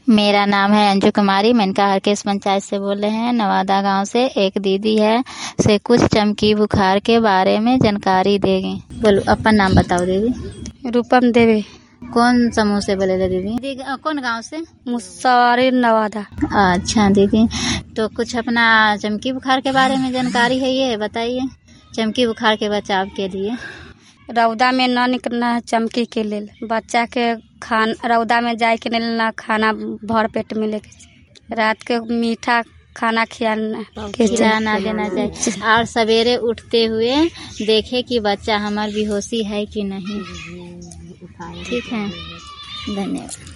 मेरा नाम है अंजू कुमारी। मेनका हरकेश पंचायत से बोल रहे हैं। नवादा गांव से एक दीदी है से कुछ चमकी बुखार के बारे में जानकारी देगी। बोलो, अपना नाम बताओ दीदी। रूपम देवी। कौन समूह से बोले थे दीदी? कौन गांव से? मुसवारी नवादा। अच्छा दीदी, तो कुछ अपना चमकी बुखार के बारे में जानकारी है, ये बताइए। चमकी बुखार के बचाव के लिए रौदा में न निकलना है। चमकी के लिए बच्चा के रौदा में जाए के नहीं ना, खाना भर पेट में लेके रात के मीठा खाना खिलाना देना चाहिए। और सवेरे उठते हुए देखे कि बच्चा हमार बेहोशी है कि नहीं। ठीक है, धन्यवाद।